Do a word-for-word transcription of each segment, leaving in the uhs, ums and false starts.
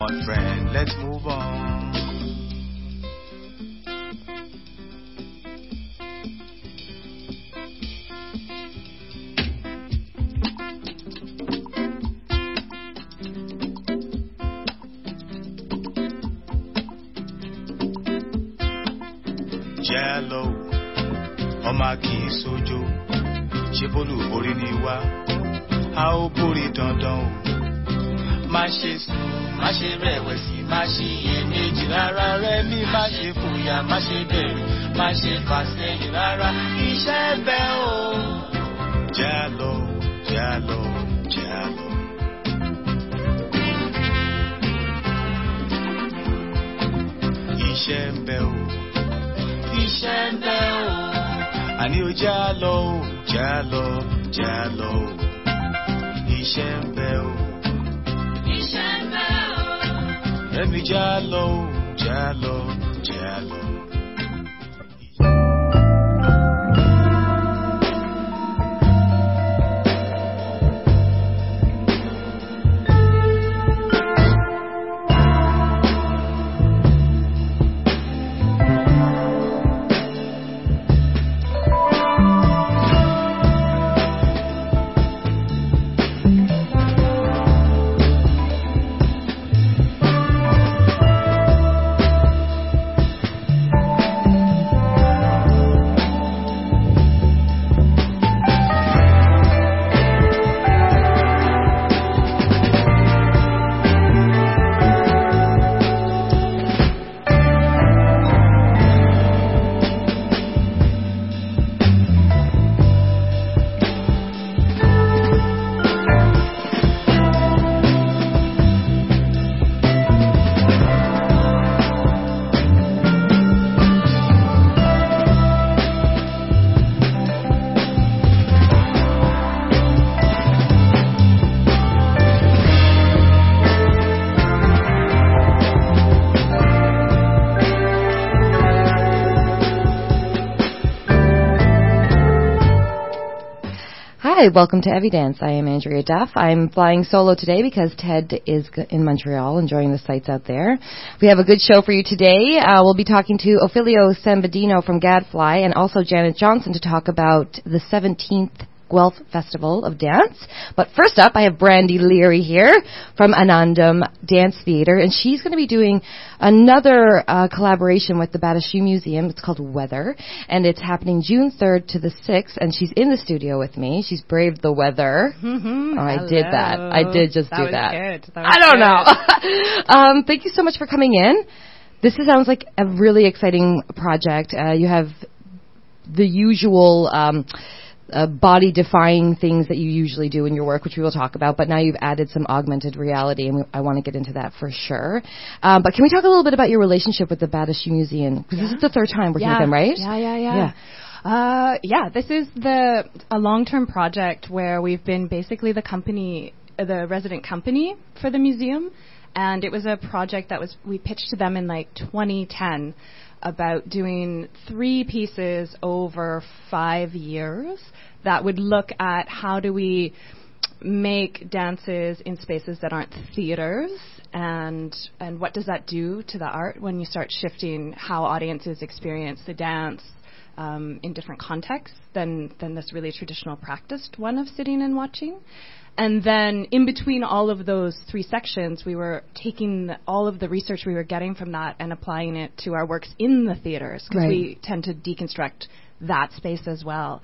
on, friend, let's move on. Jello, ọmọ kì í sojo, ṣe bólú borí ni wá, a ó borí dandan o. Má ṣe sùn, má ṣe rẹ̀wẹ̀sì, má ṣe iyèméjì rárá rẹ̀ mí, má ṣe fòyà, má ṣe bẹ̀rù, má ṣe fà sẹ́yìn rárá, iṣẹ́ bẹ́ o. Jello, Jello, Jello. Iṣẹ́ bẹ́ o. Iṣẹ́ ń bẹ o, àní o Jello, Jello, Jello. Iṣẹ́ ń bẹ o, iṣẹ́ ń bẹ o. Ẹ̀mí Jello, Jello, Jello. Hi, welcome to Evidence. I am Andrea Duff. I'm flying solo today because Ted is in Montreal enjoying the sights out there. We have a good show for you today. Uh, we'll be talking to Ophelio Sambadino from Gadfly and also Janet Johnson to talk about the seventeenth Guelph Festival of Dance. But first up, I have Brandy Leary here from Anandam Dance Theatre, and she's going to be doing another uh, collaboration with the Battersea Museum. It's called Weather, and it's happening June third to the sixth, and she's in the studio with me. She's braved the weather. Mm-hmm. Oh, I Hello. did that. I did just that do was that. Good. That was I don't good. know. um, thank you so much for coming in. This is, sounds like a really exciting project. Uh, you have the usual Um, Uh, body-defying things that you usually do in your work, which we will talk about, but now you've added some augmented reality, and we, I want to get into that for sure. Um, but can we talk a little bit about your relationship with the Battersea Museum? Because yeah. this is the third time working yeah. with them, right? Yeah, yeah, yeah. Yeah. Uh, yeah, this is the a long-term project where we've been basically the company, uh, the resident company for the museum, and it was a project that was we pitched to them in like twenty ten. About doing three pieces over five years that would look at how do we make dances in spaces that aren't theaters, and and what does that do to the art when you start shifting how audiences experience the dance um, in different contexts than than this really traditional practiced one of sitting and watching. And then in between all of those three sections, we were taking the, all of the research we were getting from that and applying it to our works in the theaters, because right. we tend to deconstruct that space as well.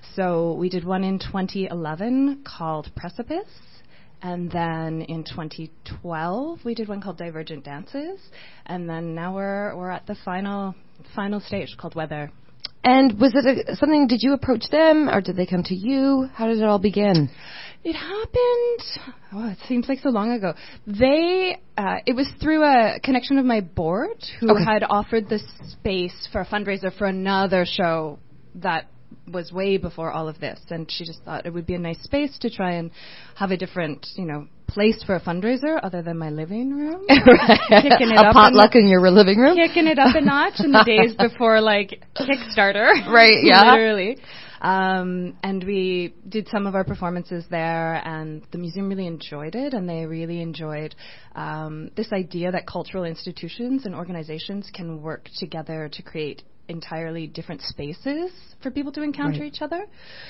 So we did one in twenty eleven called Precipice, and then in twenty twelve we did one called Divergent Dances, and then now we're we're at the final final stage called Weather. And was it a, something, did you approach them, or did they come to you? How did it all begin? It happened, oh, it seems like so long ago. They, uh, it was through a connection of my board who okay. had offered the space for a fundraiser for another show that was way before all of this. And she just thought it would be a nice space to try and have a different, you know, place for a fundraiser other than my living room. right. Kicking it a up potluck in your living room? Kicking it up a notch in the days before, like, Kickstarter. Right, yeah. Literally. Um, and we did some of our performances there, and the museum really enjoyed it, and they really enjoyed um, this idea that cultural institutions and organizations can work together to create entirely different spaces for people to encounter Right. each other.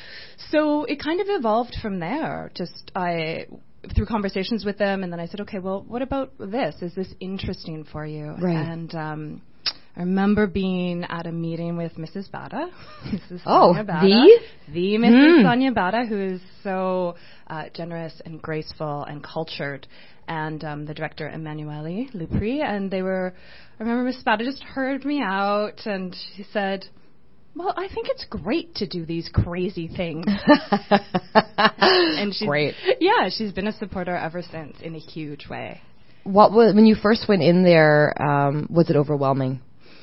So it kind of evolved from there. Just I through conversations with them, and then I said, okay, well, what about this? Is this interesting for you? Right. And um, I remember being at a meeting with Missus Bada. Missus Oh, Sonia Bada, the? the Missus Hmm. Sonia Bada, who is so uh, generous and graceful and cultured, and um, the director Emanuele Lupri, and they were. I remember Miss Bada just heard me out, and she said, well, I think it's great to do these crazy things. And she's, Great. Yeah, she's been a supporter ever since in a huge way. What was, when you first went in there, um, was it overwhelming?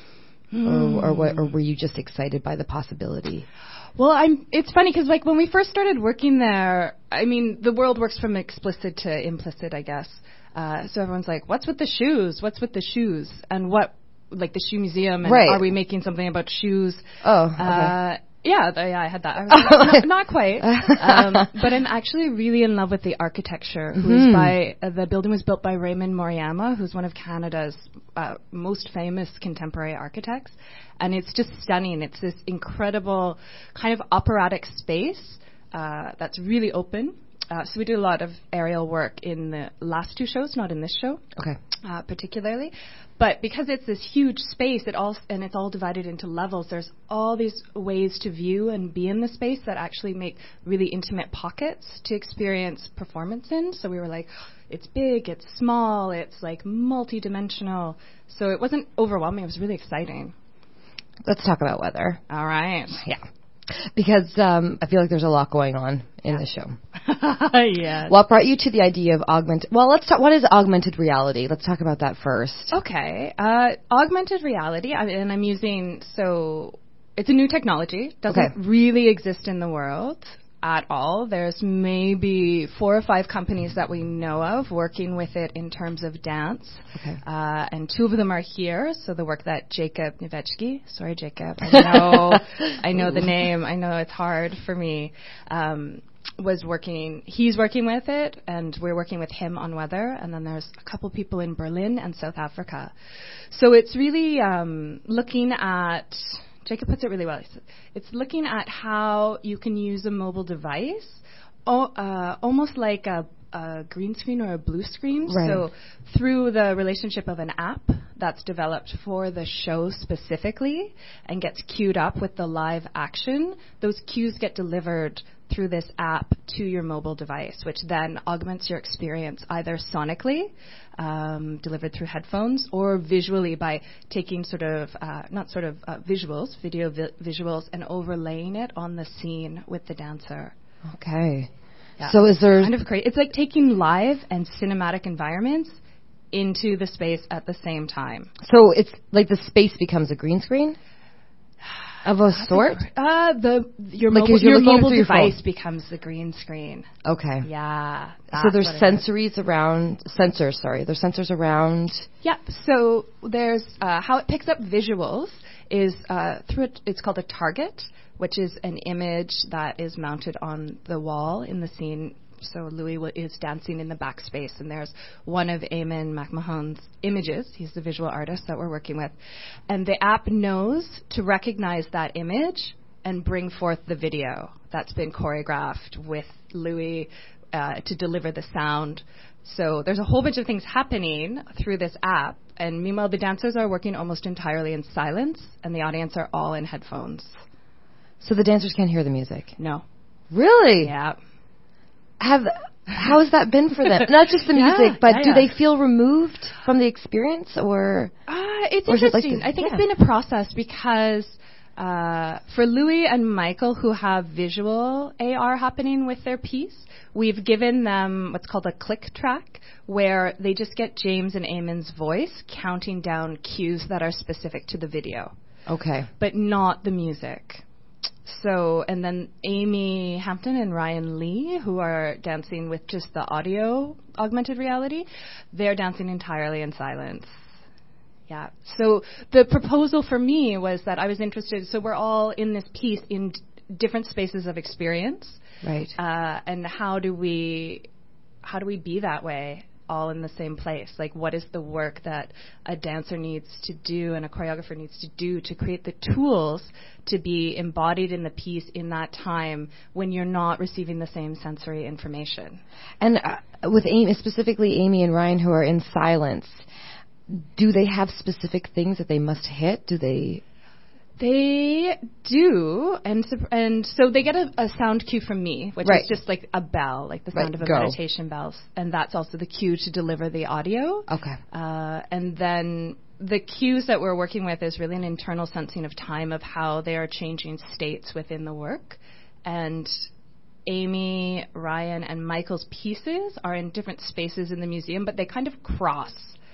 Mm. Or, or, what, or were you just excited by the possibility? Well, I'm. It's funny because like when we first started working there, I mean, the world works from explicit to implicit, I guess. Uh, so everyone's like, "What's with the shoes? What's with the shoes?" And what, like the shoe museum? And Right. are we making something about shoes? Oh, okay. Uh, yeah, th- yeah, I had that. I was like, no, not quite. Um, but I'm actually really in love with the architecture. Who's Mhm. by uh, the building was built by Raymond Moriyama, who's one of Canada's uh, most famous contemporary architects, and it's just stunning. It's this incredible kind of operatic space uh, that's really open. Uh, so we do a lot of aerial work in the last two shows, not in this show. Okay. Uh, particularly, but because it's this huge space, it all and it's all divided into levels. There's all these ways to view and be in the space that actually make really intimate pockets to experience performance in. So we were like, it's big, it's small, it's like multi-dimensional. So it wasn't overwhelming. It was really exciting. Let's talk about weather. All right. Yeah. Because um, I feel like there's a lot going on in Yeah. the show. Yes. What brought you to the idea of augmented? Well, let's talk. What is augmented reality? Let's talk about that first. Okay. Uh, augmented reality, I, and I'm using, so it's a new technology. Doesn't Okay. really exist in the world at all. There's maybe four or five companies that we know of working with it in terms of dance. Okay. Uh, and two of them are here. So the work that Jacob Nivetsky, sorry, Jacob, I know, I know the name. I know it's hard for me. Um, was working, he's working with it, and we're working with him on weather, and then there's a couple people in Berlin and South Africa. So it's really um, looking at, Jacob puts it really well, it's looking at how you can use a mobile device, o- uh, almost like a, a green screen or a blue screen. Right. So through the relationship of an app that's developed for the show specifically and gets queued up with the live action, those cues get delivered through this app to your mobile device, which then augments your experience either sonically, um, delivered through headphones, or visually by taking sort of, uh, not sort of uh, visuals, video vi- visuals, and overlaying it on the scene with the dancer. Okay. Yeah. So is there? Kind of crazy. It's like taking live and cinematic environments into the space at the same time. So it's like the space becomes a green screen of a sort. Uh, the your Like mobile, as you're your looking mobile through your device phone. becomes the green screen. Okay. Yeah. So that's there's what it is. sensories around sensors. Sorry, there's sensors around. Yep. So there's uh, how it picks up visuals is uh, through it. It's called a target, which is an image that is mounted on the wall in the scene. So Louis w- is dancing in the backspace, and there's one of Eamon McMahon's images. He's the visual artist that we're working with, and the app knows to recognize that image and bring forth the video that's been choreographed with Louis uh, to deliver the sound. So there's a whole bunch of things happening through this app, and meanwhile the dancers are working almost entirely in silence, and the audience are all in headphones. So the dancers can't hear the music. No. Really? Yeah. Have how has that been for them? Not just the Yeah, music, but yeah, do yeah. they feel removed from the experience, or? Uh, it's Or is it like interesting. this? I think Yeah. it's been a process because uh, for Louis and Michael, who have visual A R happening with their piece, we've given them what's called a click track, where they just get James and Eamon's voice counting down cues that are specific to the video, Okay. but not the music. So, and then Amy Hampton and Ryan Lee, who are dancing with just the audio augmented reality, they're dancing entirely in silence. Yeah. So the proposal for me was that I was interested, so we're all in this piece in different spaces of experience. Right. Uh, and how do we how do we be that way all in the same place? Like, what is the work that a dancer needs to do and a choreographer needs to do to create the tools to be embodied in the piece in that time when you're not receiving the same sensory information? And uh, with Amy, specifically Amy and Ryan, who are in silence, do they have specific things that they must hit? Do they... They do, and and so they get a, a sound cue from me, which right. is just like a bell, like the sound right. of a Go. meditation bell, and that's also the cue to deliver the audio. Okay. Uh, and then the cues that we're working with is really an internal sensing of time of how they are changing states within the work, and Amy, Ryan, and Michael's pieces are in different spaces in the museum, but they kind of cross.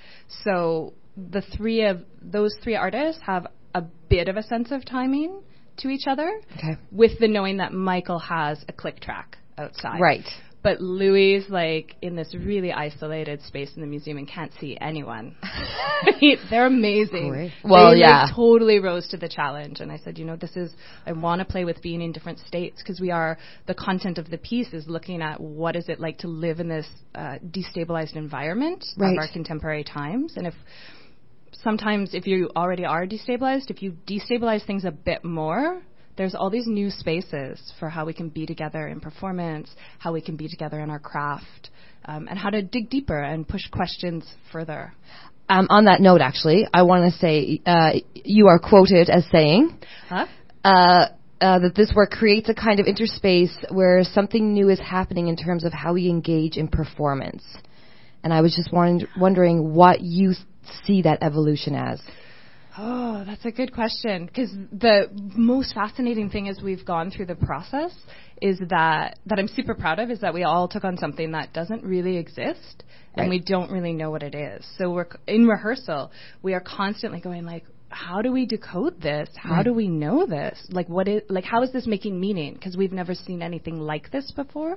So the three of those three artists have a bit of a sense of timing to each other, okay. with the knowing that Michael has a click track outside. Right. But Louis is like in this really isolated space in the museum and can't see anyone. They're amazing. Great. Well, they, yeah. Like, totally rose to the challenge. And I said, you know, this is, I want to play with being in different states because we are, the content of the piece is looking at what is it like to live in this uh, destabilized environment right. of our contemporary times. And if, sometimes if you already are destabilized, if you destabilize things a bit more, there's all these new spaces for how we can be together in performance, how we can be together in our craft, um, and how to dig deeper and push questions further. Um, on that note, actually, I want to say uh, you are quoted as saying huh? uh, uh, that this work creates a kind of interspace where something new is happening in terms of how we engage in performance. And I was just wondering, wondering what you see that evolution as. Oh, that's a good question. Because the most fascinating thing as we've gone through the process is that, that I'm super proud of, is that we all took on something that doesn't really exist, and right. we don't really know what it is. So we're in rehearsal, we are constantly going like, how do we decode this? How right. do we know this? Like, what is, like, how is this making meaning? Because we've never seen anything like this before.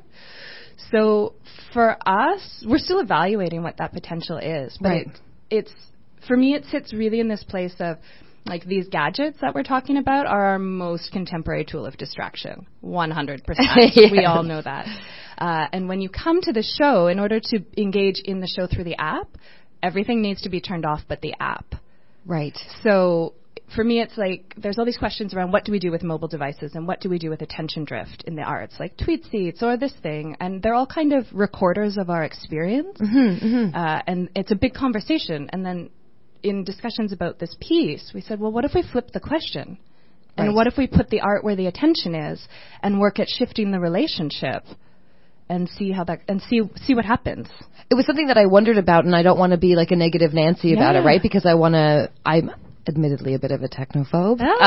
So for us, we're still evaluating what that potential is. But right. it, it's, for me, it sits really in this place of, like, these gadgets that we're talking about are our most contemporary tool of distraction. one hundred percent. Yes. We all know that. Uh, and when you come to the show, in order to engage in the show through the app, everything needs to be turned off but the app. Right. So for me, it's like there's all these questions around what do we do with mobile devices and what do we do with attention drift in the arts, like tweet seats or this thing. And they're all kind of recorders of our experience. Mm-hmm, mm-hmm. Uh, and it's a big conversation. And then in discussions about this piece, we said, well, what if we flip the question? And right. what if we put the art where the attention is and work at shifting the relationship and see how that, and see see what happens? It was something that I wondered about, and I don't want to be like a negative Nancy yeah. about it, right? Because I want to, I'm admittedly a bit of a technophobe. Oh.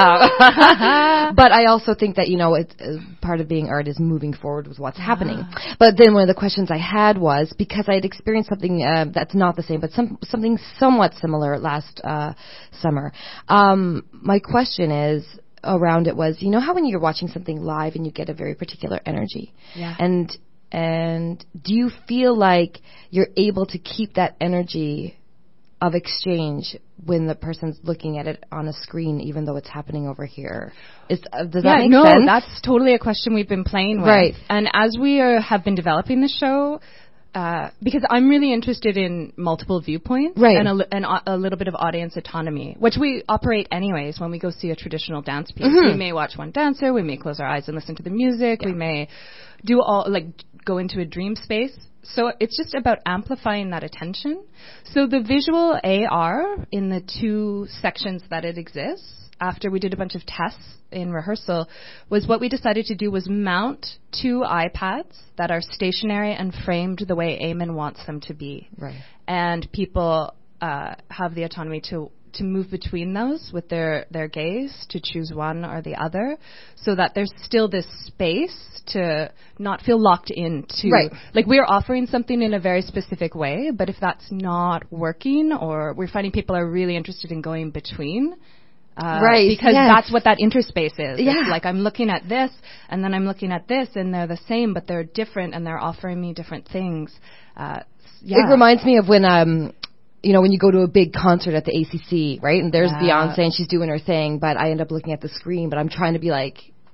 Uh, but I also think that, you know, it's, uh, part of being art is moving forward with what's yeah. happening. But then one of the questions I had was, because I had experienced something uh, that's not the same, but some something somewhat similar last uh, summer. Um, my question is, around it was, you know how when you're watching something live and you get a very particular energy? Yeah. And And do you feel like you're able to keep that energy of exchange when the person's looking at it on a screen, even though it's happening over here? Is, uh, does yeah, that make no, sense? that's totally a question we've been playing with. Right. And as we are, have been developing the show, uh, because I'm really interested in multiple viewpoints right. and, a, li- and a, a little bit of audience autonomy, which we operate anyways when we go see a traditional dance piece. Mm-hmm. We may watch one dancer, we may close our eyes and listen to the music, yeah. we may do all, like, go into a dream space. So it's just about amplifying that attention. So the visual A R in the two sections that it exists, after we did a bunch of tests in rehearsal, was what we decided to do was mount two iPads that are stationary and framed the way Eamon wants them to be. Right. And people uh, have the autonomy to to move between those with their, their gaze, to choose one or the other, so that there's still this space to not feel locked into. Right. Like, we're offering something in a very specific way, but if that's not working, or we're finding people are really interested in going between, Uh, right, because yes. that's what that interspace is. Yeah. It's like I'm looking at this, and then I'm looking at this, and they're the same, but they're different, and they're offering me different things. Uh, yeah. It reminds me of when, um, you know, when you go to a big concert at the A C C, right? And there's Yeah. Beyonce, and she's doing her thing, but I end up looking at the screen, but I'm trying to be like,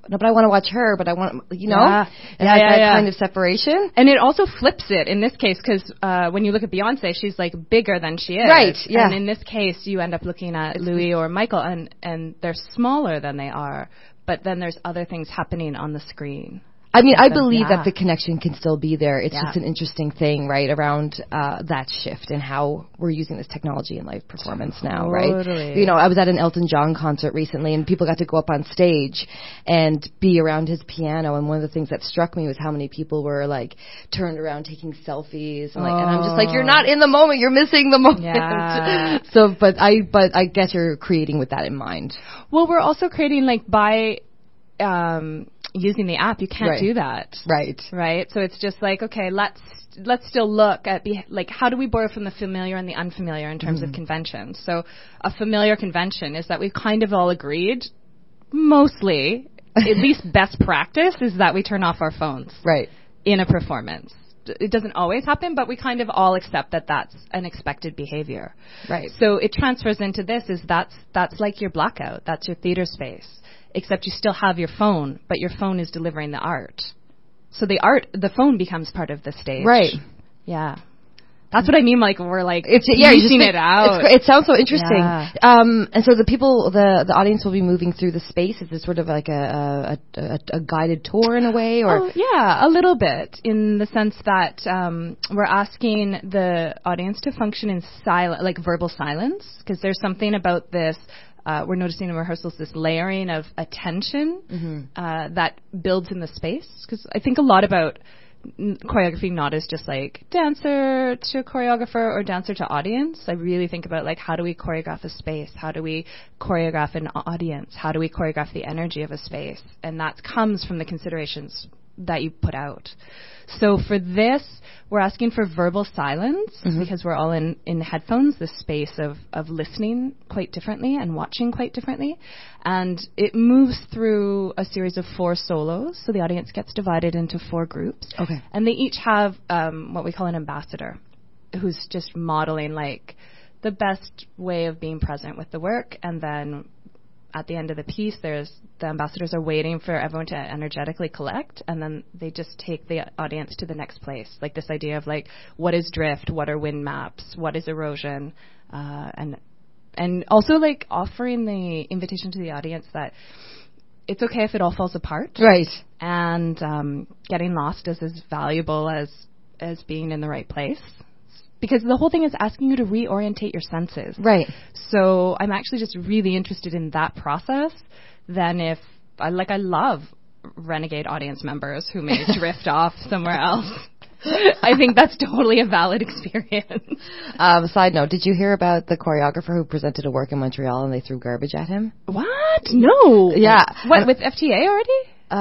no, but I want to watch her, but I want, you know, Yeah. it Yeah, has yeah, that yeah. kind of separation. And it also flips it in this case because uh, when you look at Beyonce, she's like bigger than she is. Right, yeah. And in this case, you end up looking at Louis or Michael, and, and they're smaller than they are. But then there's other things happening on the screen. I mean, I So, believe yeah. that the connection can still be there. It's Yeah. just an interesting thing, right, around uh, that shift and how we're using this technology in live performance now, right? Totally. You know, I was at an Elton John concert recently, and people got to go up on stage and be around his piano. And one of the things that struck me was how many people were like turned around taking selfies, and like, and I'm just like, you're not in the moment, you're missing the moment. Yeah. so, but I, but I guess you're creating with that in mind. Well, we're also creating like by um, using the app, you can't Right. do that. Right. Right? So it's just like, okay, let's let's still look at be, like how do we borrow from the familiar and the unfamiliar in terms Mm-hmm. of conventions. So a familiar convention is that we've kind of all agreed, mostly, at least best practice is that we turn off our phones Right. in a performance. It doesn't always happen, but we kind of all accept that that's an expected behavior. Right. So it transfers into this is that's that's like your blackout. That's your theater space. Except you still have your phone, but your phone is delivering the art. So the art, the phone becomes part of the stage. Right. Yeah. That's what I mean. Like we're like It's yeah, you just piecing think- it out. It's, gr- it sounds so interesting. Yeah. Um, and so the people, the the audience will be moving through the space. Is this sort of like a a, a, a guided tour in a way, or Oh, yeah, a little bit in the sense that um, we're asking the audience to function in silent, like verbal silence, because there's something about this. Uh, we're noticing in rehearsals this layering of attention Mm-hmm. uh, that builds in the space. Because I think a lot about n- choreography not as just like dancer to choreographer or dancer to audience. I really think about like how do we choreograph a space? How do we choreograph an audience? How do we choreograph the energy of a space? And that comes from the considerations that you put out. So for this, we're asking for verbal silence Mm-hmm. because we're all in, in headphones, this space of, of listening quite differently and watching quite differently. And it moves through a series of four solos. So the audience gets divided into four groups. Okay. And they each have um, what we call an ambassador who's just modeling like the best way of being present with the work. And then at the end of the piece, there's the ambassadors are waiting for everyone to energetically collect, and then they just take the audience to the next place. Like this idea of like, what is drift? What are wind maps? What is erosion? Uh, and and also like offering the invitation to the audience that it's okay if it all falls apart, right? and um, getting lost is as valuable as as being in the right place. Because the whole thing is asking you to reorientate your senses. Right. So I'm actually just really interested in that process than if, I like, I love renegade audience members who may drift off somewhere else. I think that's totally a valid experience. Um, side note, did you hear about the choreographer who presented a work in Montreal and they threw garbage at him? What? No. Yeah. What, And- with F T A already?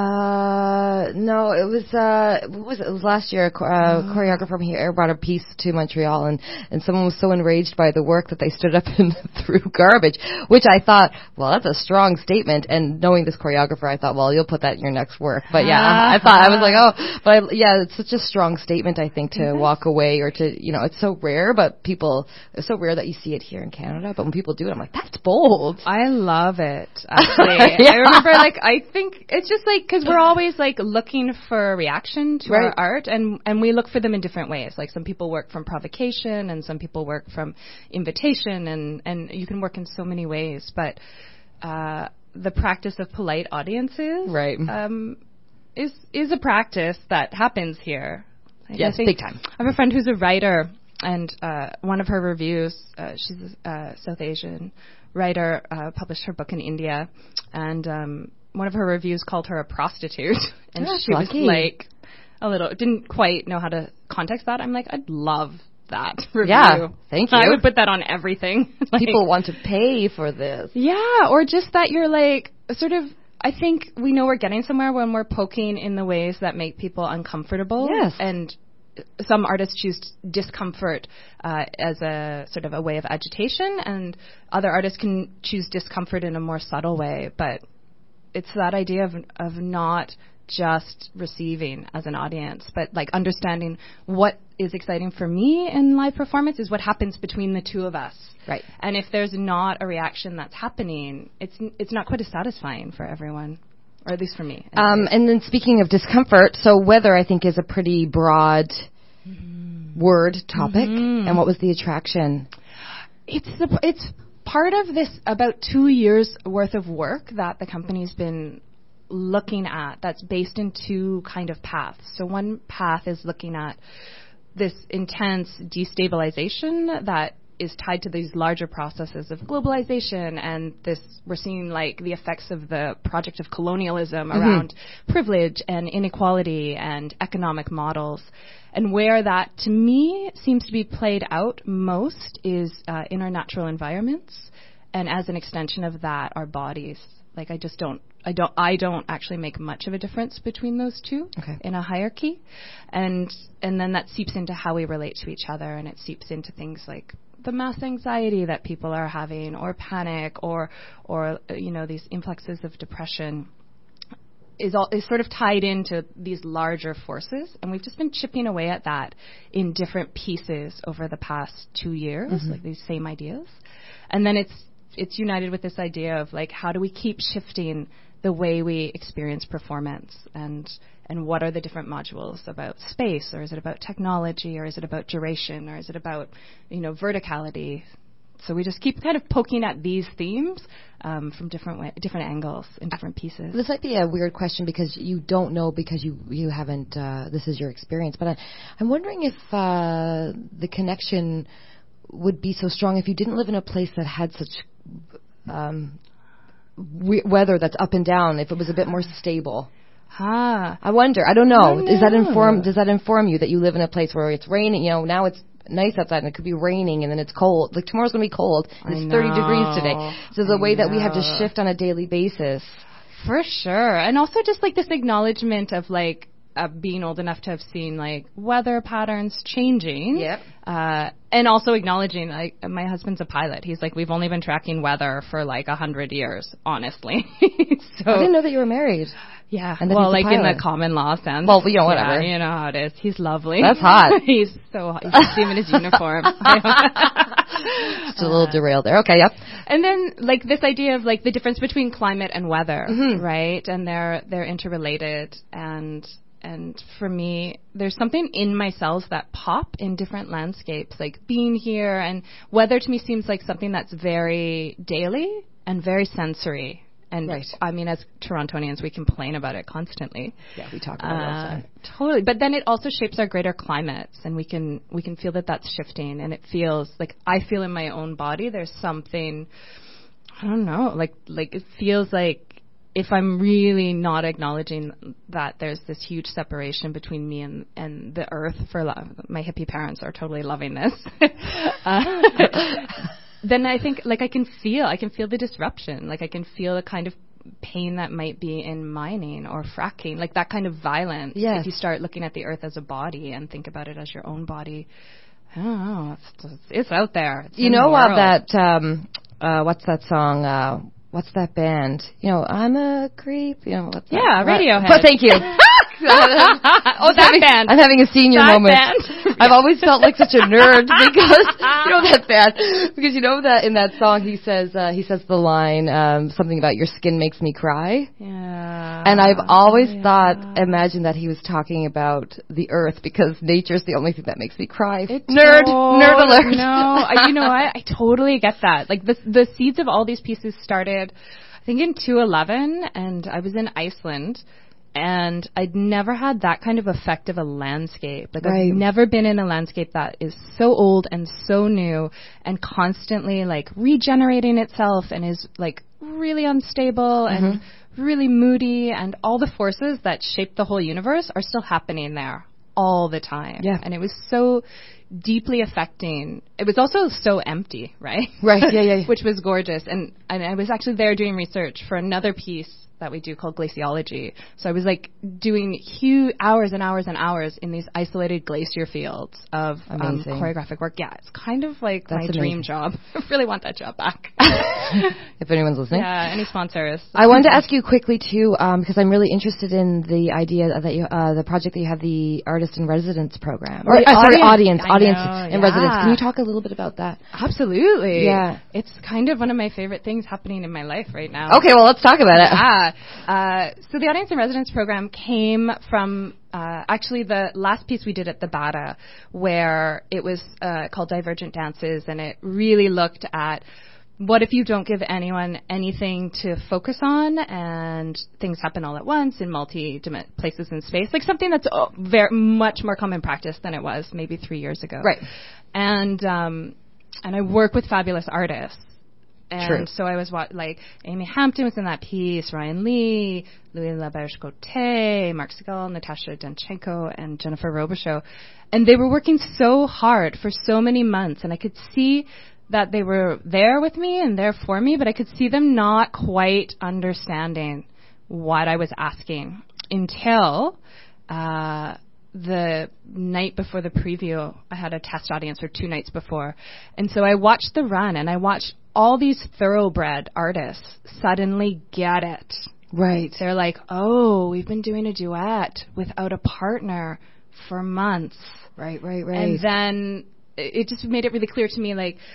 Uh, no, it was, uh, what was it? It was last year. A cho- uh, Oh. choreographer from here brought a piece to Montreal, and, and someone was so enraged by the work that they stood up and threw garbage, which I thought, well, that's a strong statement. And knowing this choreographer, I thought, well, you'll put that in your next work. But yeah, I thought, I was like, oh, but I, yeah, it's such a strong statement, I think, to walk away or to, you know, it's so rare, but people, it's so rare that you see it here in Canada. But when people do it, I'm like, that's bold. I love it, actually. Yeah. I remember, like, I think it's just like, because we're always, like, looking for a reaction to Right. our art, and, and we look for them in different ways. Like, some people work from provocation, and some people work from invitation, and, and you can work in so many ways. But uh, the practice of polite audiences Right. um, is, is a practice that happens here. Like, Yes, I think big time. I have a friend who's a writer, and uh, one of her reviews, uh, she's a uh, South Asian writer, uh, published her book in India, and um, one of her reviews called her a prostitute, and That's she lucky. was like a little, didn't quite know how to context that. I'm like, I'd love that review. Yeah, thank you. I would put that on everything. Like, People want to pay for this. yeah, or just that you're like sort of. I think we know we're getting somewhere when we're poking in the ways that make people uncomfortable. Yes. And some artists choose discomfort uh, as a sort of a way of agitation, and other artists can choose discomfort in a more subtle way. But it's that idea of of not just receiving as an audience, but like understanding what is exciting for me in live performance is what happens between the two of us. Right. And if there's not a reaction that's happening, it's it's not quite as satisfying for everyone. or at least for me. Um, and then speaking of discomfort, so weather, I think, is a pretty broad mm-hmm. word topic. Mm-hmm. And what was the attraction? It's the, it's part of this about two years worth of work that the company's been looking at that's based in two kind of paths. So one path is looking at this intense destabilization that is tied to these larger processes of globalization, and this we're seeing like the effects of the project of colonialism mm-hmm. around privilege and inequality and economic models. And where that, to me, seems to be played out most is uh, in our natural environments, and as an extension of that, our bodies. Like I just don't, I don't, I don't actually make much of a difference between those two okay. in a hierarchy, and and then that seeps into how we relate to each other, and it seeps into things like the mass anxiety that people are having, or panic, or or uh, you know, these influxes of depression. Is all is sort of tied into these larger forces, and we've just been chipping away at that in different pieces over the past two years, mm-hmm. like these same ideas, and then it's it's united with this idea of like how do we keep shifting the way we experience performance, and and what are the different modules about space, or is it about technology, or is it about duration, or is it about you know verticality? So we just keep kind of poking at these themes um, from different wa- different angles and different pieces. This might be a weird question because you don't know because you you haven't. Uh, this is your experience, but I, I'm wondering if uh, the connection would be so strong if you didn't live in a place that had such um, we- weather that's up and down. If it was a bit more stable. Ah, I wonder. I don't know. I don't Does that know. inform? Does that inform you that you live in a place where it's raining? You know, now it's nice outside and it could be raining and then it's cold. Like tomorrow's going to be cold. And it's thirty degrees today. So the I way know. that we have to shift on a daily basis. For sure. And also just like this acknowledgement of like uh, being old enough to have seen like weather patterns changing. Yep. Uh, and also acknowledging like my husband's a pilot. He's like, we've only been tracking weather for like a hundred years, honestly. So I didn't know that you were married. Yeah, and well, like in the common law sense. Well, you know, whatever. Yeah, you know how it is. He's lovely. That's hot. He's so hot. You can see him in his uniform. Just a little derailed there. Okay, yep. And then, like, this idea of, like, the difference between climate and weather, mm-hmm. right? And they're they're interrelated. And and for me, there's something in my cells that pop in different landscapes. Like, being here, and weather to me seems like something that's very daily and very sensory. And right. I mean, as Torontonians, we complain about it constantly. Yeah, we talk about uh, it all the time. Totally. But then it also shapes our greater climates, and we can we can feel that that's shifting, and it feels like I feel in my own body there's something, I don't know, like like it feels like if I'm really not acknowledging that there's this huge separation between me and, and the earth, for lo- my hippie parents are totally loving this. uh, then I think, like, I can feel, I can feel the disruption. Like, I can feel the kind of pain that might be in mining or fracking, like that kind of violence. Yes. If you start looking at the earth as a body and think about it as your own body, I don't know, it's, it's out there. It's you know uh, that, um, uh, what's that song, uh, what's that band? You know, I'm a creep, you know, what's that? Yeah, Radiohead. But thank you. oh, that having, band. I'm having a senior that moment. Band. I've always felt like such a nerd because you know that band. Because you know that in that song he says uh, he says the line um, something about your skin makes me cry. Yeah. And I've always yeah. thought, imagined that he was talking about the earth because nature's the only thing that makes me cry. It nerd, told, nerd alert. No, I, you know I, I totally get that. Like the the seeds of all these pieces started, I think in two eleven, and I was in Iceland. And I'd never had that kind of effect of a landscape. Like right. I've never been in a landscape that is so old and so new and constantly like regenerating itself and is like really unstable mm-hmm. and really moody, and all the forces that shape the whole universe are still happening there all the time. Yeah. And it was so deeply affecting. It was also so empty, right? Right, yeah, yeah. yeah. Which was gorgeous. And, and I was actually there doing research for another piece that we do called glaciology. So I was like doing huge hours and hours and hours in these isolated glacier fields of um, choreographic work. Yeah, it's kind of like That's my amazing. dream job. I really want that job back. If anyone's listening. Yeah, any sponsors. I wanted to ask you quickly too, um, because I'm really interested in the idea that you, uh, the project that you have, the Artist in Residence program. Or, the uh, sorry, audience, audience, audience know, in yeah. residence. Can you talk a little bit about that? Absolutely. Yeah. It's kind of one of my favorite things happening in my life right now. Okay, well, let's talk about it. Yeah. Uh, so the Audience in Residence program came from uh, actually the last piece we did at the B A D A, where it was uh, called Divergent Dances, and it really looked at what if you don't give anyone anything to focus on and things happen all at once in multi places in space, like something that's oh, very much more common practice than it was maybe three years ago. Right. And um, and I work with fabulous artists. And True. so I was wa- like, Amy Hampton was in that piece, Ryan Lee, Louis Laberge-Coté, Mark Segal, Natasha Danchenko, and Jennifer Robichaud. And they were working so hard for so many months, and I could see that they were there with me and there for me, but I could see them not quite understanding what I was asking until uh, the night before the preview. I had a test audience or two nights before. And so I watched the run, and I watched all these thoroughbred artists suddenly get it. Right. They're like, oh, we've been doing a duet without a partner for months. Right, right, right. And then it just made it really clear to me, like,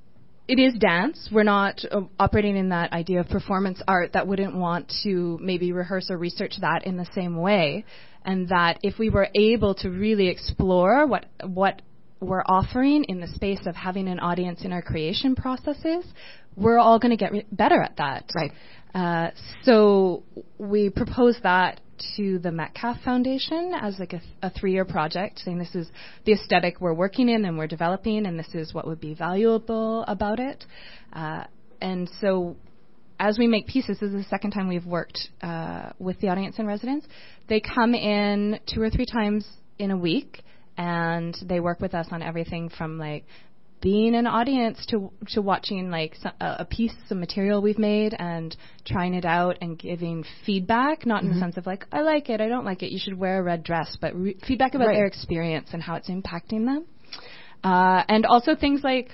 it is dance. We're not uh, operating in that idea of performance art that wouldn't want to maybe rehearse or research that in the same way. And that if we were able to really explore what what we're offering in the space of having an audience in our creation processes, we're all going to get re- better at that. Right. Uh, so we proposed that to the Metcalf Foundation as like a, a three-year project, saying this is the aesthetic we're working in and we're developing, and this is what would be valuable about it. Uh, and so as we make pieces, this is the second time we've worked uh, with the Audience in Residence. They come in two or three times in a week, and they work with us on everything from like being an audience to to watching like a, a piece of material we've made and trying it out and giving feedback, not mm-hmm. in the sense of like, I like it, I don't like it, you should wear a red dress, but re- feedback about right. their experience and how it's impacting them. Uh, and also things like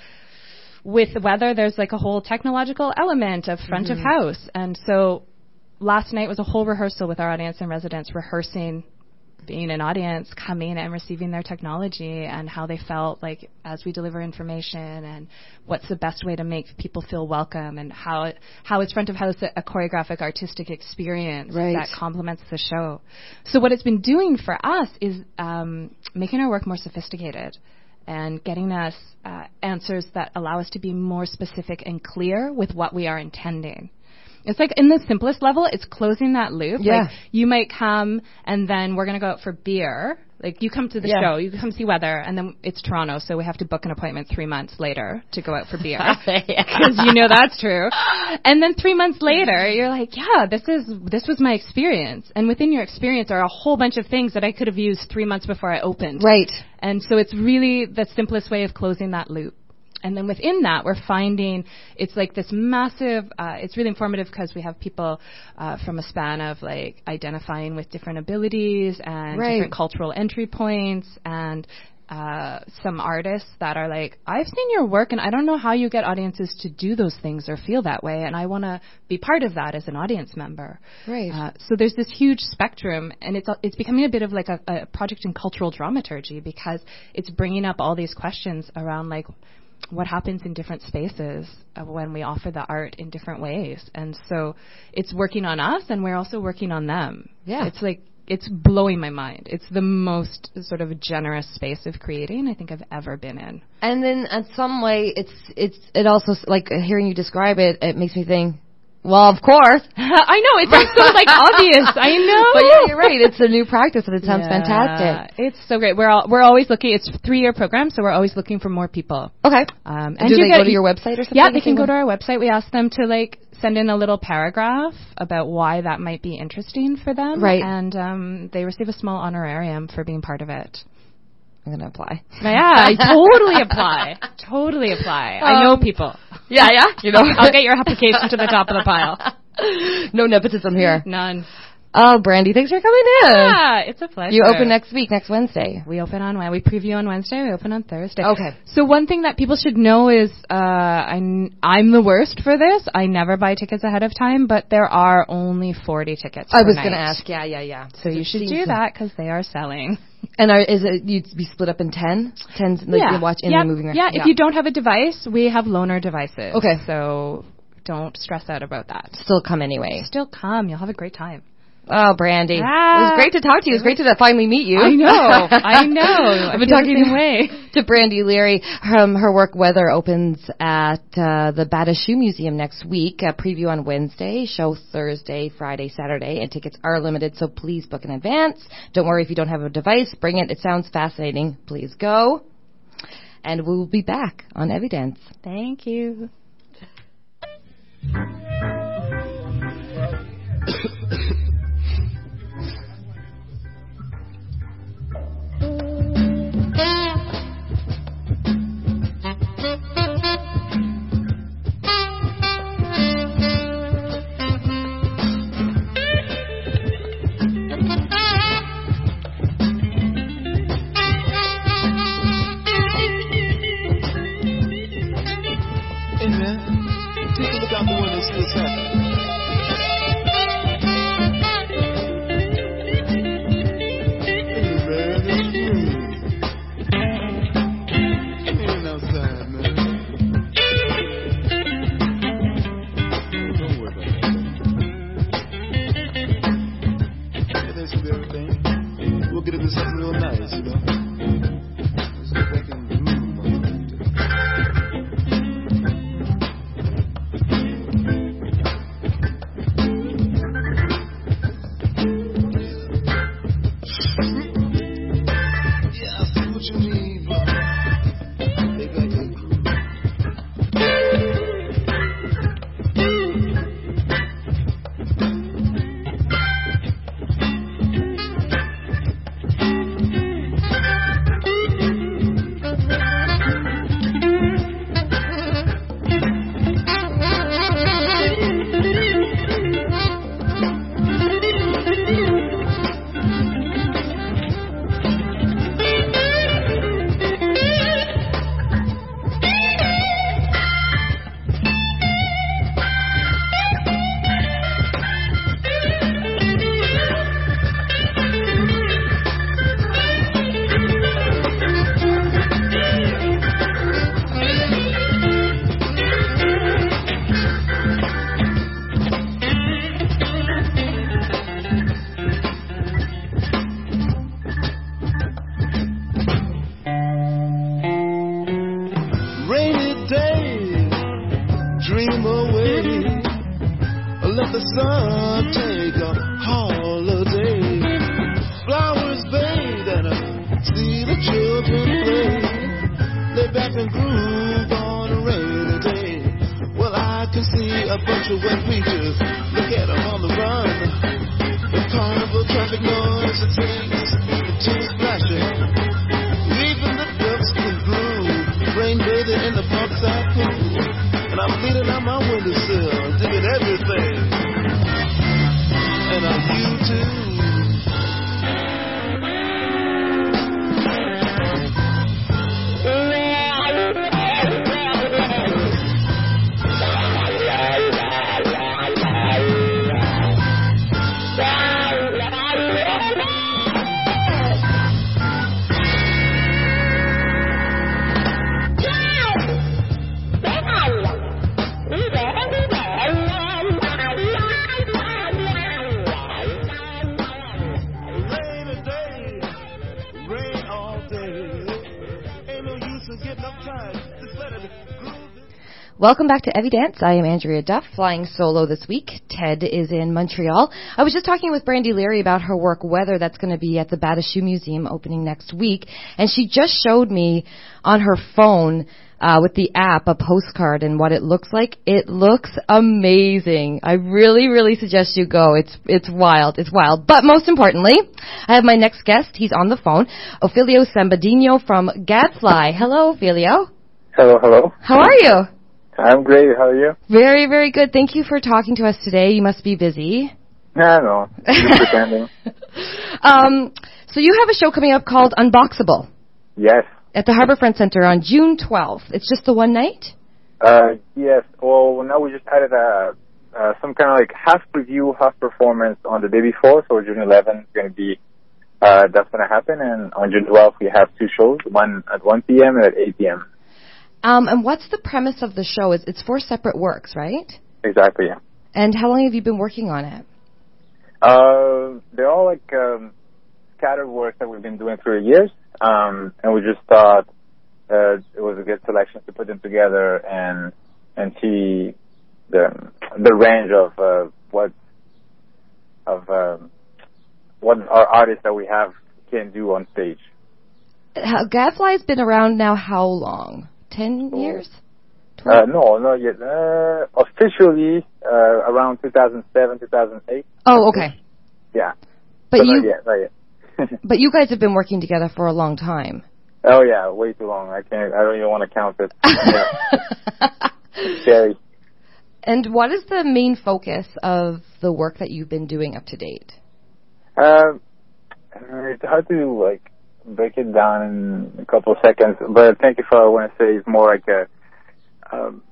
with the weather, there's like a whole technological element of front mm-hmm. of house. And so last night was a whole rehearsal with our Audience in Residence, rehearsing being an audience, coming and receiving their technology and how they felt like as we deliver information, and what's the best way to make people feel welcome, and how it, how it's front of house a, a choreographic artistic experience right. that complements the show. So what it's been doing for us is um, making our work more sophisticated and getting us uh, answers that allow us to be more specific and clear with what we are intending. It's like in the simplest level, it's closing that loop. Yeah. Like you might come and then we're going to go out for beer. Like you come to the yeah. show, you come see weather, and then it's Toronto, so we have to book an appointment three months later to go out for beer. Because you know that's true. And then three months later, you're like, yeah, this is this was my experience. And within your experience are a whole bunch of things that I could have used three months before I opened. Right. And so it's really the simplest way of closing that loop. And then within that, we're finding it's like this massive, uh, it's really informative because we have people uh, from a span of like identifying with different abilities and right. different cultural entry points, and uh, some artists that are like, I've seen your work and I don't know how you get audiences to do those things or feel that way, and I want to be part of that as an audience member. Right. Uh, so there's this huge spectrum, and it's it's becoming a bit of like a, a project in cultural dramaturgy, because it's bringing up all these questions around like, what happens in different spaces uh, when we offer the art in different ways. And so it's working on us, and we're also working on them. Yeah. It's like, it's blowing my mind. It's the most sort of generous space of creating I think I've ever been in. And then in some way, it's, it's, it also, like hearing you describe it, it makes me think, well, of course. I know, it sounds so like obvious. I know. But yeah, you're right. It's a new practice, and it sounds yeah, fantastic. It's so great. We're all, we're always looking. It's a three-year program, so we're always looking for more people. Okay. Um, and do you they get, go to your website or something? Yeah, they can go to our website. We ask them to like send in a little paragraph about why that might be interesting for them. Right. And um, they receive a small honorarium for being part of it. I'm going to apply. Yeah, I totally apply. Totally apply. Um, I know people. Yeah, yeah. You know, I'll get your application to the top of the pile. No nepotism here. None. Oh, Brandy, thanks for coming in. Yeah, it's a pleasure. You open next week, next Wednesday. We open on Wednesday. We preview on Wednesday. We open on Thursday. Okay. So one thing that people should know is uh, I'm, I'm the worst for this. I never buy tickets ahead of time, but there are only forty tickets I per was night. going to ask. Yeah, yeah, yeah. So you should do that because they are selling. And are, is it you'd be split up in ten? Ten, like yeah. you watch in yeah. the moving around? Yeah, if you don't have a device, we have loaner devices. Okay. So don't stress out about that. Still come anyway. Still come. You'll have a great time. Oh, Brandy. Ah, it was great to talk to you. It was great to finally meet you. I know. I know. I've been I talking the same way. to Brandy Leary. Um, her work Weather opens at uh, the Bata Shoe Museum next week. A preview on Wednesday, show Thursday, Friday, Saturday, and tickets are limited, so please book in advance. Don't worry if you don't have a device. Bring it. It sounds fascinating. Please go. And we will be back on Evidence. Thank you. Welcome back to Evidence. I am Andrea Duff, flying solo this week. Ted is in Montreal. I was just talking with Brandy Leary about her work Weather that's going to be at the Bata Shoe Museum opening next week. And she just showed me on her phone uh, with the app a postcard and what it looks like. It looks amazing. I really, really suggest you go. It's it's wild. It's wild. But most importantly, I have my next guest. He's on the phone, Ophilio Sambadinho from Gadfly. Hello, Ophilio. Hello, hello. How are you? I'm great. How are you? Very, very good. Thank you for talking to us today. You must be busy. No, no. Just pretending. um, so you have a show coming up called Unboxable. Yes. At the Harbourfront Centre on June twelfth. It's just the one night? Uh, yes. Well, now we just added a, uh, some kind of like half preview, half performance on the day before. So June eleventh is going to be, uh, that's going to happen. And on June twelfth, we have two shows, one at one p.m. and at eight p.m. Um, and what's the premise of the show? Is It's four separate works, right? Exactly, yeah. And how long have you been working on it? Uh, they're all like um, scattered work that we've been doing for years, um, and we just thought uh, it was a good selection to put them together and and see the the range of uh, what of um, what our artists that we have can do on stage. How, Gadfly's been around now how long? Ten years? Uh, no, not yet. Uh, officially, uh, around two thousand seven, two thousand eight. Oh, okay. Yeah. But so you, not yet, not yet. but you guys have been working together for a long time. Oh yeah, way too long. I can't. I don't even want to count it. Yeah. It's scary. And what is the main focus of the work that you've been doing up to date? Um, it's hard to like break it down in a couple of seconds, but I think if I want to say it's more like a um,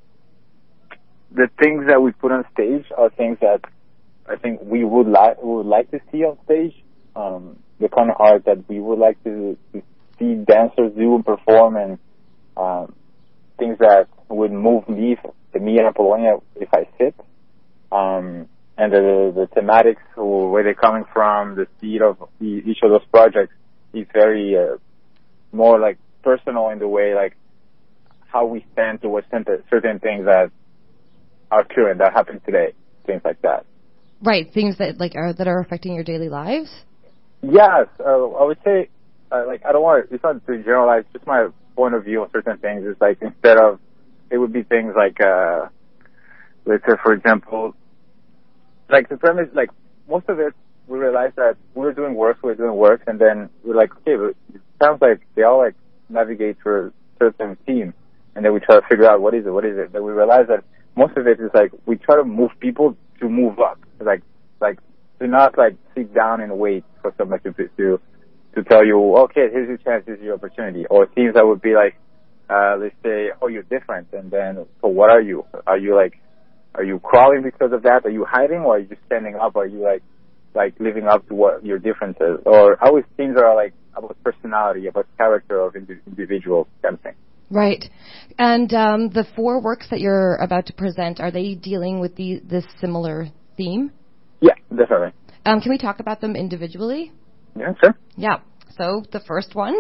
the things that we put on stage are things that I think we would like would like to see on stage. Um, the kind of art that we would like to, to see dancers do and perform, and um, things that would move me, the me and Apollonia, if I sit. Um, and the, the thematics, or where they're coming from, the speed of the, each of those projects is very uh, more like personal in the way, like how we stand towards certain things that are current, that happen today, things like that. Right, things that like are that are affecting your daily lives. Yes, uh, I would say, uh, like I don't want to, it's not to generalize, just my point of view on certain things. Is like instead of, it would be things like, uh, let's say for example, like the premise, like most of it, we realized that we were doing work, we were doing work, and then we're like, okay, but it sounds like they all like navigate through a certain theme, and then we try to figure out what is it, what is it. But we realized that most of it is like we try to move people to move up, like like to not like sit down and wait for somebody to to to tell you, okay, here's your chance, here's your opportunity, or themes that would be like, uh, let's say, oh, you're different, and then so what are you? Are you like Are you crawling because of that? Are you hiding, or are you just standing up? Are you like, like living up to what your differences? Or always things are like about personality, about character of indi- individuals, kind of thing. Right. And um, the four works that you're about to present, are they dealing with the this similar theme? Yeah, definitely. Um, can we talk about them individually? Yeah, sure. Yeah. So the first one.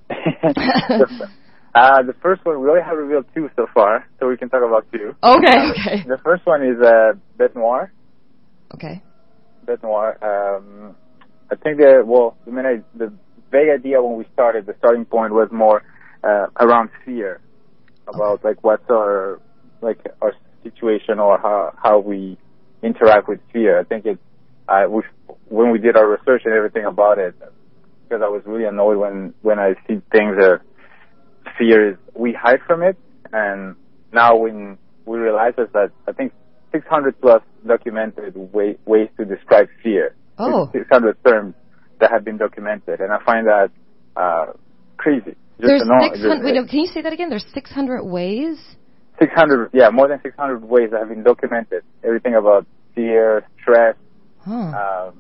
the, uh, the first one, we only have revealed two so far, so we can talk about two. Okay, uh, okay. The first one is uh, Bête Noire. Okay. Bête Noire. Um, I think the well, the main, the vague idea when we started, the starting point was more uh, around fear, about okay. like what's our like our situation or how how we interact with fear. I think it. Uh, we when we did our research and everything about it, because I was really annoyed when when I see things that fear is we hide from it, and now when we realize that I think six hundred plus documented way, ways to describe fear. Oh. six hundred terms that have been documented, and I find that uh, crazy. Just There's know, six hundred. Wait, no, can you say that again? There's six hundred ways. Six hundred, yeah, more than six hundred ways that have been documented. Everything about fear, stress, huh. um,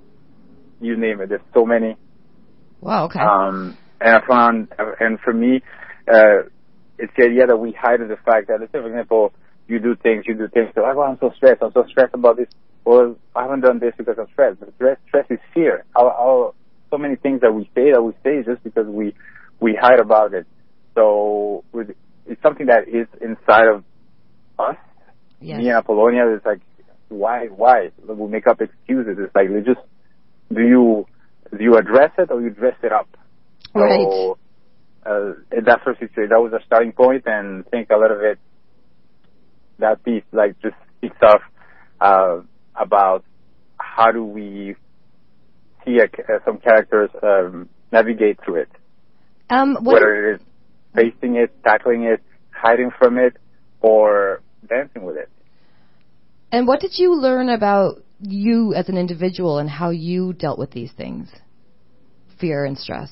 you name it. There's so many. Wow. Okay. Um, and I found, and for me, uh, it's the idea that we hide the fact that, let's say, for example, you do things, you do things, so like, oh, I'm so stressed, I'm so stressed about this. Well, I haven't done this because I'm stressed. But stress, stress is fear. Our, our, so many things that we say that we say just because we, we hide about it. So it's something that is inside of us. Yes. Me and Apollonia, it's like, why, why? We make up excuses. It's like, just, do you, do you address it or you dress it up? Right. So, uh, that's our situation. That was our starting point, and I think a lot of it, that piece, like, just speaks off, uh, about how do we see a, uh, some characters, um, navigate through it. Um, Whether it is facing it, tackling it, hiding from it, or dancing with it. And what did you learn about you as an individual and how you dealt with these things? Fear and stress.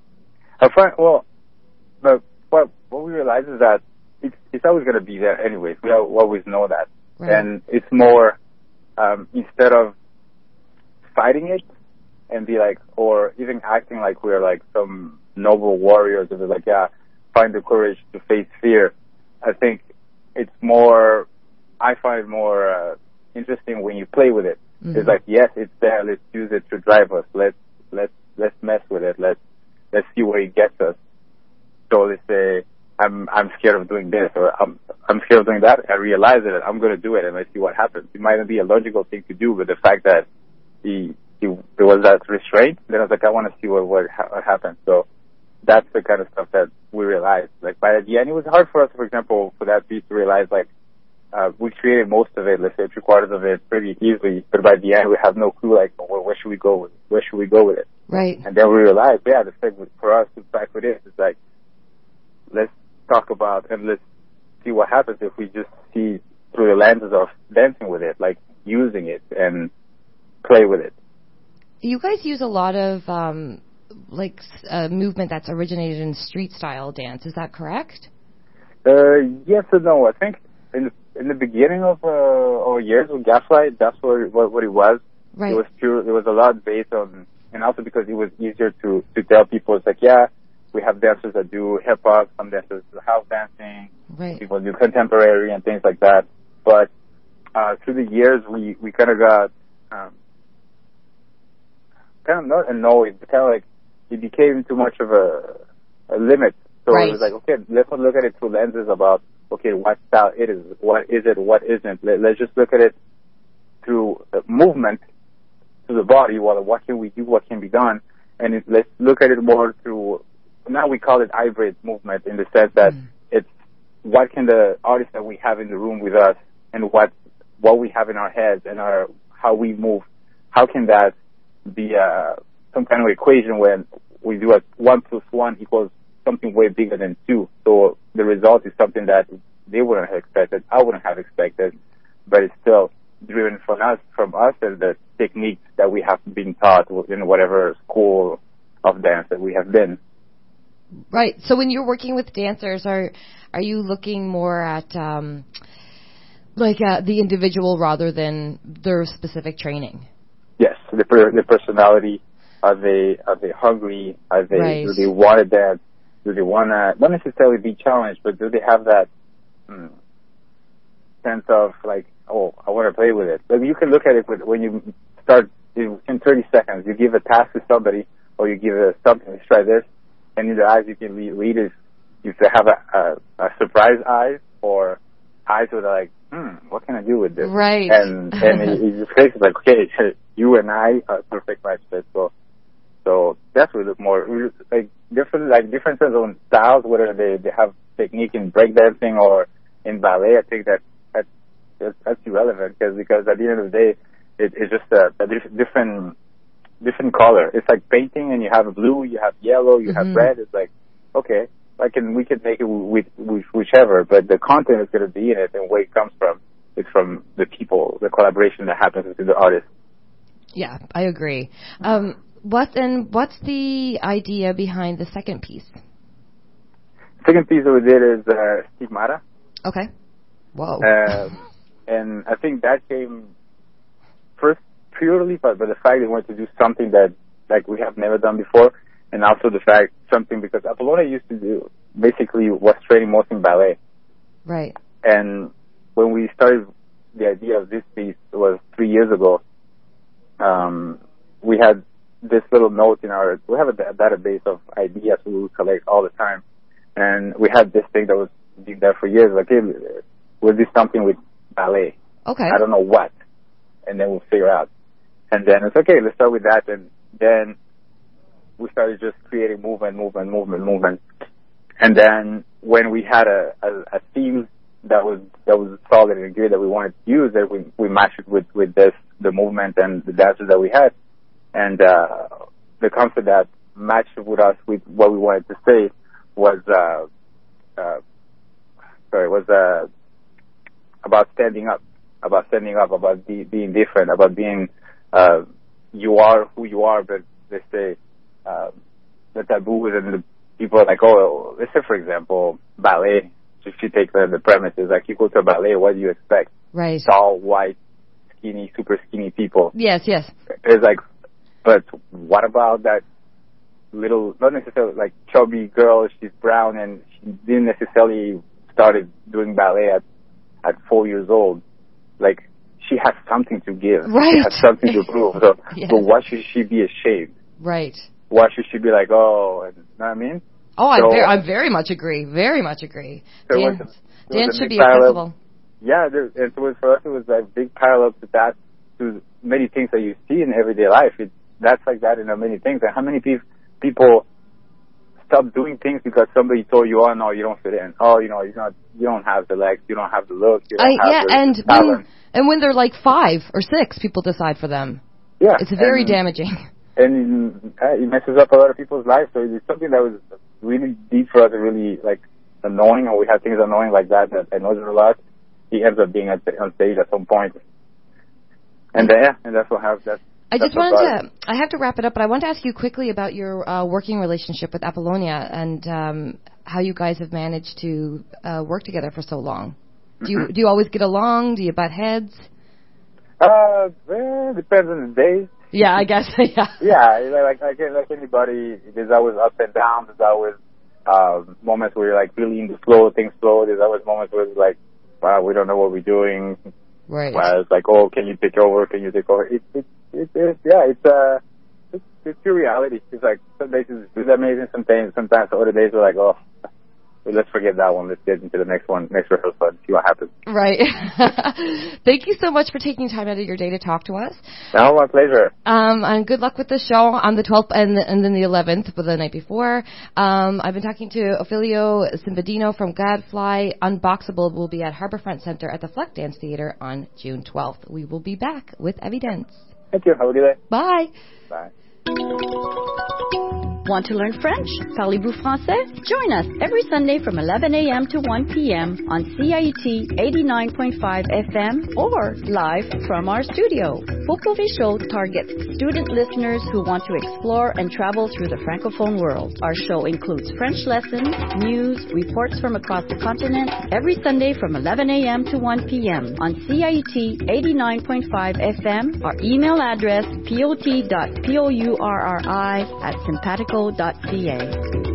I find, well, but what, what we realize is that it's, it's always going to be there anyways. We always know that. Right. And it's more, um, instead of fighting it and be like, or even acting like we're like some noble warriors that are like, yeah, find the courage to face fear. I think it's more I find more uh, interesting when you play with it. Mm-hmm. It's like, yes, it's there. Let's use it to drive us. Let's let's let's mess with it. Let's let's see where it gets us. So let's say I'm I'm scared of doing this, or I'm I'm scared of doing that. I realize that I'm going to do it, and let's see what happens. It might not be a logical thing to do, but the fact that he, he there was that restraint, then I was like, I want to see what what, ha- what happens. So that's the kind of stuff that we realized. Like by the end, it was hard for us, for example, for that piece to realize like uh, we created most of it, let's say three quarters of it, pretty easily. But by the end, we have no clue like, well, where should we go? With, where should we go with it? Right. And then we realized, yeah, the thing with, for us to back with this is like, let's talk about and let's see what happens if we just see through the lenses of dancing with it, like using it and play with it. You guys use a lot of um, like uh, movement that's originated in street style dance. Is that correct? Uh, yes and no. I think in the, in the beginning of uh, our years with Gaslight, that's what what, what it was. Right. It was pure. It was a lot based on, and also because it was easier to to tell people. It's like, yeah, we have dancers that do hip hop, some dancers do house dancing, right. People do contemporary and things like that. But uh, through the years, we we kind of got um, kind of not annoyed, but kind of like it became too much of a a limit. So right. it was like, okay, let's not look at it through lenses about, okay, what style it is, what is it, what isn't. Let, let's just look at it through uh, movement to the body. Well, what can we do? What can be done? And it, let's look at it more through. Now we call it hybrid movement in the sense that mm. it's what can the artists that we have in the room with us and what what we have in our heads and our how we move. How can that be uh, some kind of equation when we do a one plus one equals something way bigger than two? So the result is something that they wouldn't have expected, I wouldn't have expected, but it's still driven from us, from us and the techniques that we have been taught in whatever school of dance that we have been. Right. So when you're working with dancers, are are you looking more at um, like uh, the individual rather than their specific training? Yes, the per- the personality. Are they are they hungry? Are they right. do they want to dance? Do they want to not necessarily be challenged, but do they have that hmm, sense of like, oh, I want to play with it? Like you can look at it with, when you start in thirty seconds. You give a task to somebody, or you give a something. Let's try this. And in the eyes, you can read, read if, if they have a, a, a surprise eyes or eyes that are like, hmm, what can I do with this? Right. And and it, it just makes it like, okay, you and I are perfect match fit. So so that's what we look more we look, like different like differences on styles, whether they they have technique in breakdancing or in ballet. I think that that's that's, that's irrelevant because because at the end of the day, it, it's just a, a different. different color. It's like painting, and you have blue, you have yellow, you mm-hmm. have red. It's like, okay, I can we can make it with, with whichever, but the content is going to be in it, and where it comes from is from the people, the collaboration that happens with the artist. Yeah, I agree. Um, what and what's the idea behind the second piece? Second piece that we did is uh, Stigmata. Okay. Whoa. Um, and I think that came first. Purely, but, but the fact they wanted to do something that like we have never done before, and also the fact something because Apollonia used to do basically was training most in ballet. Right. And when we started the idea of this piece was three years ago. Um, we had this little note in our we have a, a database of ideas we collect all the time, and we had this thing that was being there for years. Like, hey, we'll do something with ballet. Okay. I don't know what, and then we'll figure out. And then it's okay, let's start with that. And then we started just creating movement, movement, movement, movement. And then when we had a, a, a theme that was that was solid and good that we wanted to use, that we we matched it with, with this, the movement and the dancers that we had. And uh, the concept that matched with us with what we wanted to say was, uh, uh, sorry, was uh, about standing up, about standing up, about be, being different, about being Uh, you are who you are, but let's say uh, the taboos and the people are like, oh, let's say, for example, ballet. If you take the, the premises, like you go to a ballet, what do you expect? Right. Tall, white, skinny, super skinny people. Yes, yes. It's like, but what about that little, not necessarily like chubby girl, she's brown and she didn't necessarily started doing ballet at, at four years old. like, she has something to give. Right. She has something to prove. So, Yes. so why should she be ashamed? Right. Why should she be like, oh, and, you know what I mean? Oh, I So- very, I very much agree. Very much agree. There was Dance, a- there dance was a should big be parallel- accessible. Yeah, there, and so for us, it was like big parallel to that, to many things that you see in everyday life. It, that's like that in many things. And how many pe- people stop doing things because somebody told you, oh, no, you don't fit in. Oh, you know, you're not, you don't have the legs, you don't have the look, you don't I, have yeah, the and talent. when, and when they're like five or six, people decide for them. Yeah. It's very and, damaging. And uh, it messes up a lot of people's lives. So it's something that was really deep for us, and really like annoying, or we had things annoying like that that annoys us a lot. He ends up being at, on stage at some point. And uh, yeah, and that's what have that's. I just that's what wanted brought it. to, I have to wrap it up, but I want to ask you quickly about your uh, working relationship with Apollonia and um, how you guys have managed to uh, work together for so long. Do you do you always get along? Do you butt heads? Uh, well, depends on the days. Yeah, I guess. yeah. Yeah, like like like anybody, there's always ups and downs. There's always um, moments where you're like really into flow, things slow. There's always moments where it's like, wow, we don't know what we're doing. Right. Well, it's like, oh, can you take over? Can you take over? It's it's it's it, yeah, it's uh, it's, it's your reality. It's like some days it's, it's amazing. Sometimes sometimes other days we're like, oh, let's forget that one. Let's get into the next one, next rehearsal, and see what happens. Right. Thank you so much for taking time out of your day to talk to us. No, my pleasure. Um, and good luck with the show on the twelfth and, the, and then the eleventh, but the night before. Um, I've been talking to Ophelio Simbadino from Gadfly. Unboxable will be at Harbourfront Center at the Fleck Dance Theater on June twelfth. We will be back with Evidence. Thank you. Have a good day. Bye. Bye. Want to learn French? Parlez-vous français? Join us every Sunday from eleven a.m. to one p.m. on C I U T eighty-nine point five F M or live from our studio. Popovi Show targets student listeners who want to explore and travel through the Francophone world. Our show includes French lessons, news, reports from across the continent every Sunday from eleven a.m. to one p.m. on C I U T eighty-nine point five F M. Our email address pot dot pourri at simpatico dot c a.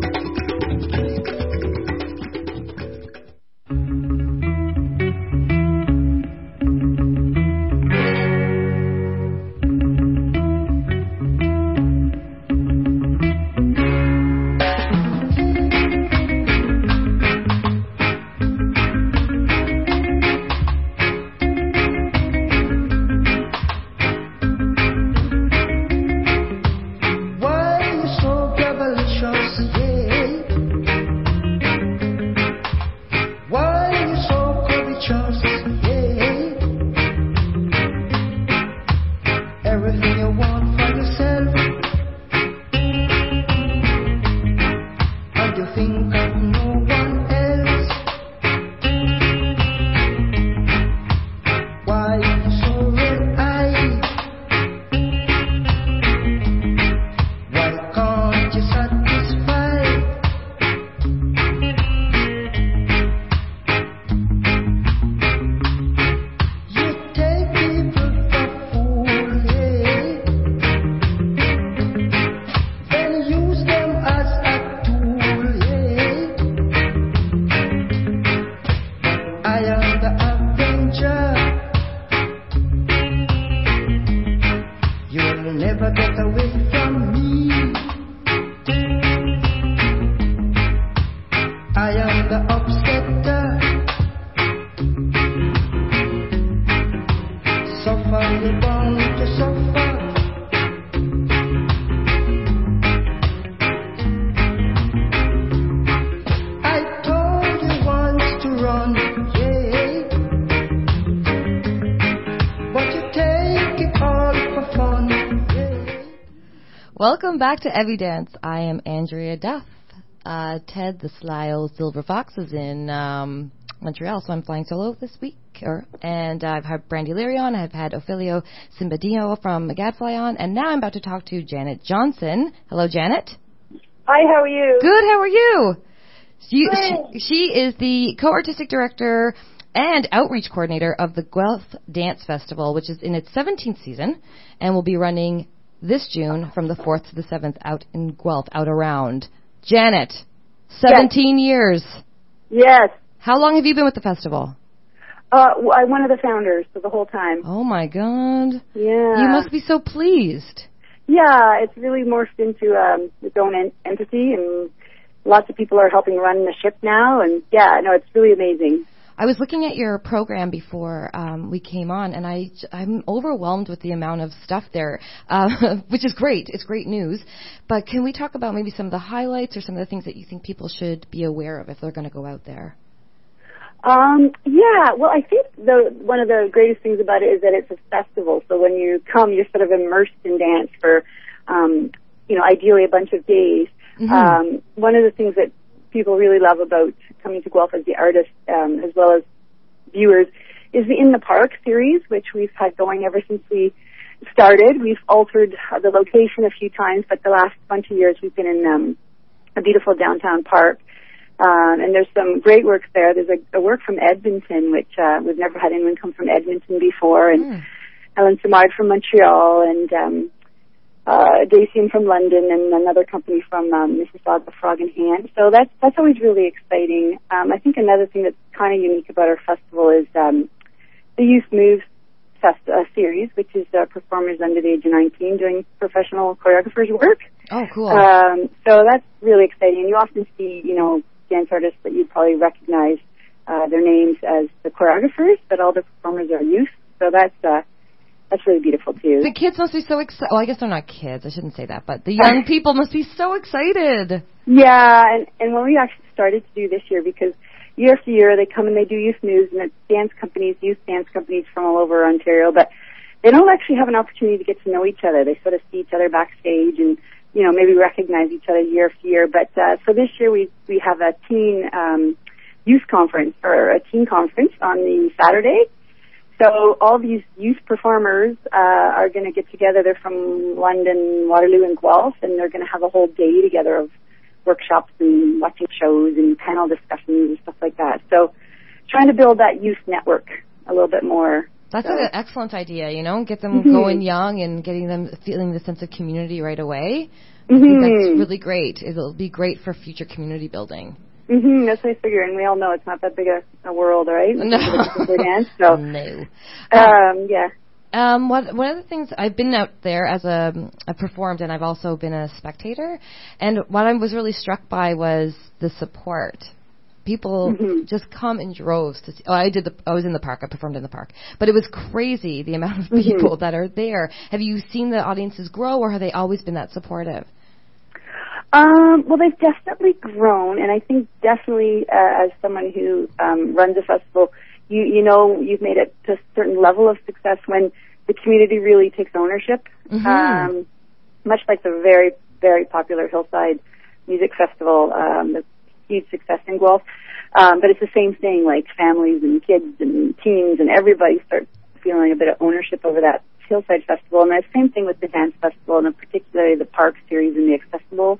Welcome back to Evidence. I am Andrea Duff. Uh, Ted, the sly old silver fox, is in um, Montreal, so I'm flying solo this week. Or, and uh, I've had Brandy Leary on. I've had Ophelio Simbadino from Gadfly on. And now I'm about to talk to Janet Johnson. Hello, Janet. Hi, how are you? Good, how are you? She, Good. she, she is the co-artistic director and outreach coordinator of the Guelph Dance Festival, which is in its seventeenth season and will be running this June from the fourth to the seventh out in Guelph, out around. Janet, seventeen yes. years. Yes. How long have you been with the festival? Uh, w- I'm one of the founders for the whole time. Oh my God. Yeah. You must be so pleased. Yeah, it's really morphed into um, its own en- entity, and lots of people are helping run the ship now, and yeah, no, it's really amazing. I was looking at your program before um, we came on, and I, I'm overwhelmed with the amount of stuff there, uh, which is great. It's great news. But can we talk about maybe some of the highlights or some of the things that you think people should be aware of if they're going to go out there? Um, yeah, well, I think the one of the greatest things about it is that it's a festival. So when you come, you're sort of immersed in dance for, um, you know, ideally a bunch of days. Mm-hmm. Um, one of the things that people really love about coming to Guelph as the artist, um, as well as viewers, is the In the Park series, which we've had going ever since we started. We've altered uh, the location a few times, but the last bunch of years we've been in um, a beautiful downtown park. Um, and there's some great works there. There's a, a work from Edmonton, which uh, we've never had anyone come from Edmonton before, and mm. Helen Simard from Montreal, and um, uh, Dacian from London, and another company from um, Mississauga, Frog in Hand. So that's that's always really exciting. Um, I think another thing that's kind of unique about our festival is um, the Youth Moves Fest- uh, series, which is uh, performers under the age of nineteen doing professional choreographers' work. Oh, cool. Um, so that's really exciting. And you often see, you know, dance artists that you'd probably recognize uh, their names as the choreographers, but all the performers are youth. So that's uh, that's really beautiful too. The kids must be so excited. Well, I guess they're not kids. I shouldn't say that, but the young people must be so excited. Yeah, and, and when we actually started to do this year, because year after year they come and they do youth moves, and it's dance companies, youth dance companies from all over Ontario, but they don't actually have an opportunity to get to know each other. They sort of see each other backstage and, you know, maybe recognize each other year after year. But uh, so this year we we have a teen um, youth conference, or a teen conference on the Saturday. So all these youth performers uh, are going to get together. They're from London, Waterloo, and Guelph, and they're going to have a whole day together of workshops and watching shows and panel discussions and stuff like that. So trying to build that youth network a little bit more. That's so. an excellent idea, you know, get them Mm-hmm. going young and getting them feeling the sense of community right away. Mm-hmm. I think that's really great. It'll be great for future community building. Mm-hmm, that's what I figure, and we all know it's not that big a, a world, right? No. Dance, so. No. Um, yeah. Um, what, one of the things, I've been out there as a, I've performed, and I've also been a spectator, and what I was really struck by was the support. People mm-hmm. just come in droves to see. Oh, I did the. I was in the park. I performed in the park, but it was crazy the amount of people mm-hmm. that are there. Have you seen the audiences grow, or have they always been that supportive? Um, well, they've definitely grown, and I think definitely uh, as someone who um, runs a festival, you you know you've made it to a certain level of success when the community really takes ownership. Mm-hmm. Um, much like the very very popular Hillside Music Festival. Um, the huge success in Guelph, um, but it's the same thing, like families and kids and teens and everybody starts feeling a bit of ownership over that Hillside Festival, and the same thing with the Dance Festival, and particularly the Park series and the Accessible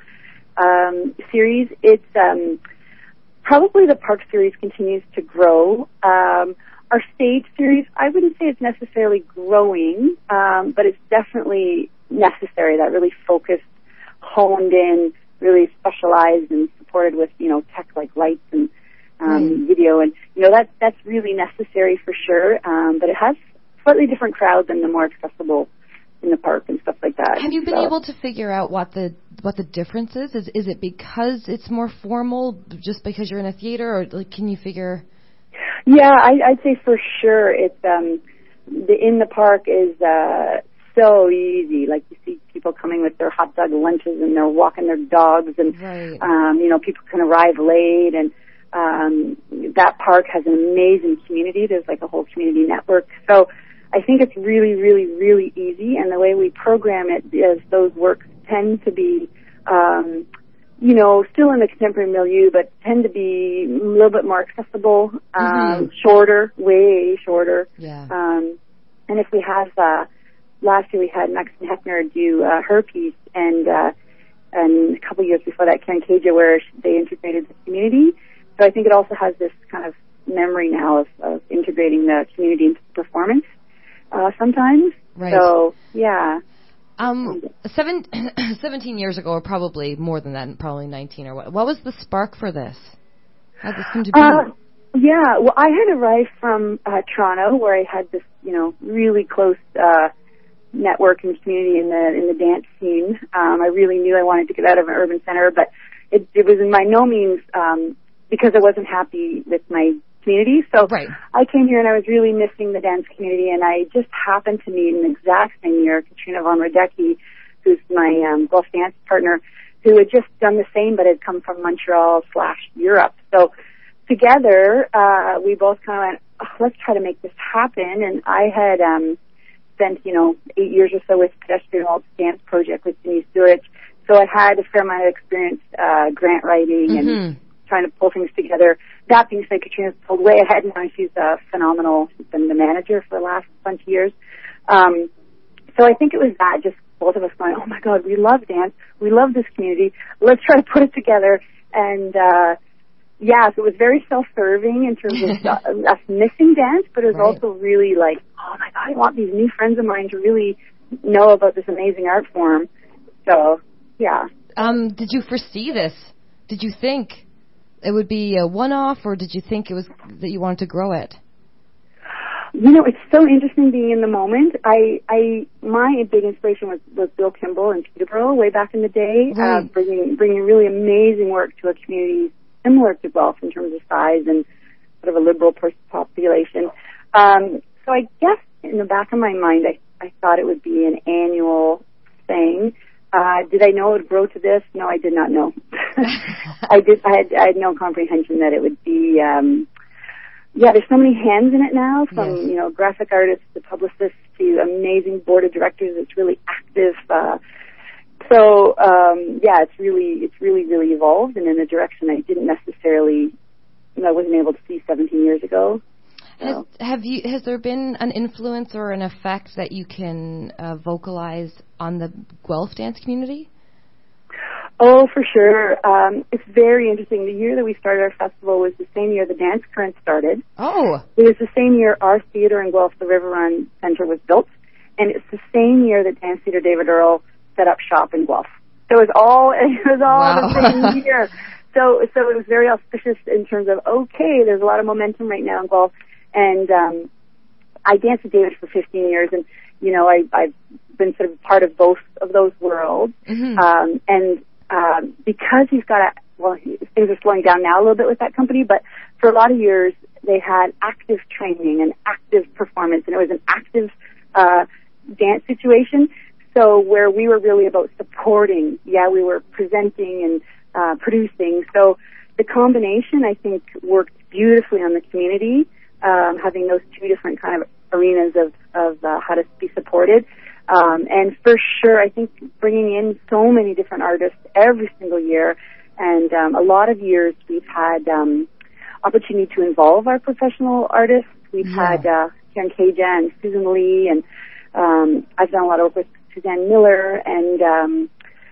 um, series. It's um, probably the Park series continues to grow. Um, our stage series, I wouldn't say it's necessarily growing, um, but it's definitely necessary, that really focused, honed in, really specialized and supported with, you know, tech like lights and um, mm. video, and you know that that's really necessary for sure. Um, but it has slightly different crowd than the more accessible in the park and stuff like that. Have you been so. able to figure out what the what the difference is? Is is it because it's more formal, just because you're in a theater, or like, can you figure? Yeah, I, I'd say for sure it's um, the in the park is. Uh, so easy. Like, you see people coming with their hot dog lunches and they're walking their dogs, and right. um, you know, people can arrive late, and um, that park has an amazing community. There's like a whole community network. So I think it's really, really, really easy, and the way we program it is those works tend to be, um, you know, still in the contemporary milieu, but tend to be a little bit more accessible, um, mm-hmm. shorter, way shorter. Yeah. Um, and if we have, uh, last year we had Maxine Hefner do uh, her piece, and uh, and a couple of years before that, Karen Caja, where they integrated the community. So I think it also has this kind of memory now of, of integrating the community into the performance uh, sometimes. Right. So, yeah. Um, seven, seventeen years ago, or probably more than that, probably nineteen or what, what was the spark for this? How did this come to be? Uh, Yeah, well, I had arrived from uh, Toronto, where I had this, you know, really close uh, network and community in the in the dance scene. Um, I really knew I wanted to get out of an urban center, but it, it was in by no means um, because I wasn't happy with my community. So right. I came here and I was really missing the dance community, and I just happened to meet in the exact same year Katrina von Radecki, who's my um, Guelph dance partner, who had just done the same but had come from Montreal slash Europe. So together, uh, we both kind of went, oh, let's try to make this happen. And I had um, spent, you know, eight years or so with Pedestrian Waltz Dance Project with Denise Zurich. So I had a fair amount of experience uh, grant writing mm-hmm. and trying to pull things together. That being said, Katrina's pulled way ahead now. She's uh, phenomenal. She's been the manager for the last bunch of years. Um, so I think it was that, just both of us going, oh, my God, we love dance. We love this community. Let's try to put it together. And, uh, yeah, so it was very self-serving in terms of uh, us missing dance, but it was right. also really like, oh, my God, I want these new friends of mine to really know about this amazing art form. So, yeah. Um, did you foresee this? Did you think it would be a one-off, or did you think it was that you wanted to grow it? You know, it's so interesting being in the moment. I, I, my big inspiration was, was Bill Kimball in Peterborough way back in the day, right. uh, bringing, bringing really amazing work to a community similar to Guelph in terms of size and sort of a liberal population. Um, so I guess in the back of my mind, I, I thought it would be an annual thing. Uh, did I know it would grow to this? No, I did not know. I did. I had, I had no comprehension that it would be. Um, yeah, there's so many hands in it now, from yes. you know graphic artists to publicists to amazing board of directors. It's really active. Uh, so um, yeah, it's really, it's really, really evolved and in a direction I didn't necessarily, you know, I wasn't able to see seventeen years ago. Has, have you? Has there been an influence or an effect that you can uh, vocalize on the Guelph dance community? Oh, for sure. Um, it's very interesting. The year that we started our festival was the same year the Dance Current started. Oh. It was the same year our theater in Guelph, the River Run Center, was built. And it's the same year that Dance Theater David Earl set up shop in Guelph. So it was all, it was all wow. the same year. So, so it was very auspicious in terms of, okay, there's a lot of momentum right now in Guelph. And um, I danced with David for fifteen years, and you know I, I've been sort of part of both of those worlds. Mm-hmm. Um, and um, because he's got a well, he, things are slowing down now a little bit with that company, but for a lot of years they had active training and active performance, and it was an active uh, dance situation. So where we were really about supporting, yeah, we were presenting and uh, producing. So the combination, I think, worked beautifully on the community. Um, having those two different kind of arenas of, of uh, how to be supported. Um, and for sure, I think bringing in so many different artists every single year, and um, a lot of years we've had um, opportunity to involve our professional artists. We've yeah. had uh, Karen Kaja and Susan Lee, and um, I've done a lot of work with Suzanne Miller, and um,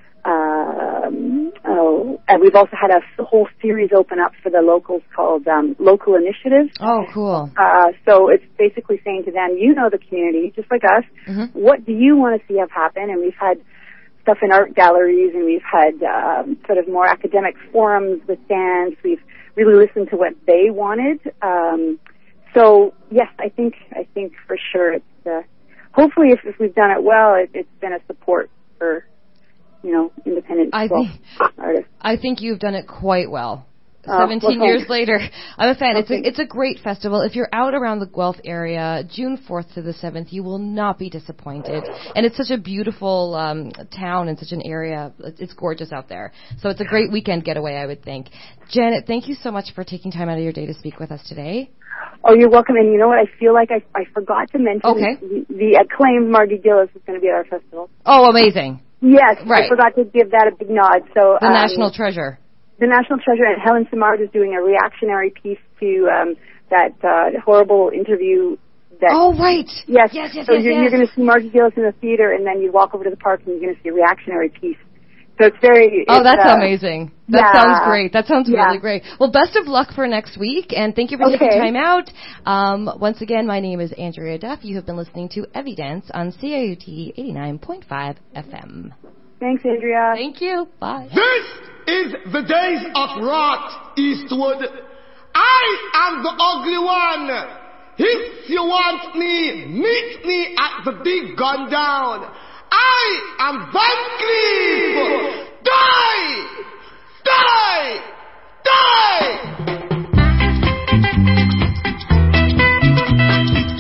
Um, oh, and we've also had a whole series open up for the locals called um, Local Initiatives. Oh, cool. Uh, so it's basically saying to them, you know the community, just like us, mm-hmm. what do you want to see have happen? And we've had stuff in art galleries, and we've had um, sort of more academic forums with dance. We've really listened to what they wanted. Um, so, yes, I think I think for sure it's, uh, hopefully if, if we've done it well, it, it's been a support for you know, independent I well, think, artists. I think you've done it quite well. Uh, Seventeen well, years later, I'm a fan. Okay. It's a it's a great festival. If you're out around the Guelph area, June fourth to the seventh, you will not be disappointed. And it's such a beautiful um, town and such an area. It's gorgeous out there. So it's a great weekend getaway, I would think. Janet, thank you so much for taking time out of your day to speak with us today. Oh, you're welcome. And you know what? I feel like I I forgot to mention okay. the, the acclaimed Margie Gillis is going to be at our festival. Oh, amazing. Yes, right. I forgot to give that a big nod. So the um, national treasure. The national treasure, and Helen Simard is doing a reactionary piece to um, that uh, horrible interview. That oh, right. Yes, yes, yes. So yes, you're, yes. you're going to see Margie Gillis in the theater, and then you walk over to the park, and you're going to see a reactionary piece. So it's very... Oh, it's, that's uh, amazing. That yeah. sounds great. That sounds yeah. really great. Well, best of luck for next week, and thank you for okay. taking time out. Um, once again, my name is Andrea Duff. You have been listening to Evidence on C I U T eighty-nine point five F M. Thanks, Andrea. Thank you. Bye. This is the days of Rod Eastwood. I am the ugly one. If you want me, meet me at the big gun down. I am Van Cleef. Die! Die! Die!